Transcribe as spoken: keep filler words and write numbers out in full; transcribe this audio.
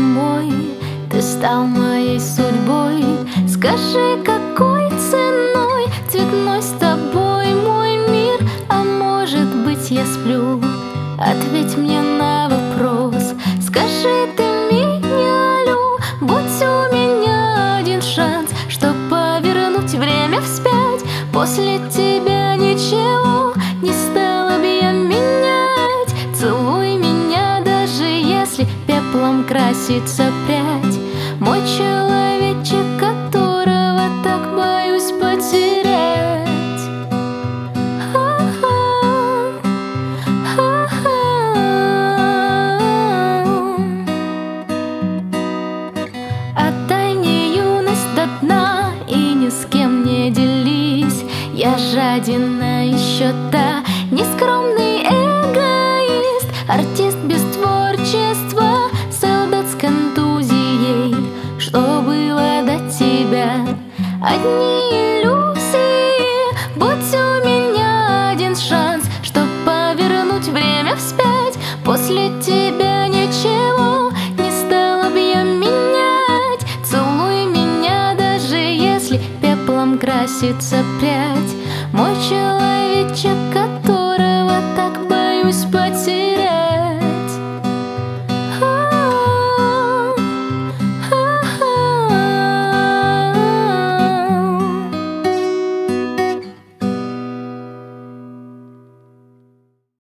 мой, ты стал моей судьбой. Скажи, какой ценой цветной с тобой мой мир? А может быть, я сплю? Ответь мне на вопрос. Скажи, ты меня лю? Будь у меня один шанс, чтоб повернуть время вспять. После тебя ничего не стала бы я менять. Целуй меня, даже если пеплом красится прядь. Мой человечек, которого так боюсь потерять. Отдай мне юность до дна и ни с кем не делись. Я жаден на счета, нескромный эгоист, артист без творчества, солдат с контузией. Что было до тебя? Одни иллюзии. Будь у меня один шанс, чтоб повернуть время вспять. После тебя ничего не стала бы я менять. Целуй меня, даже если пеплом красится прядь. Мой человек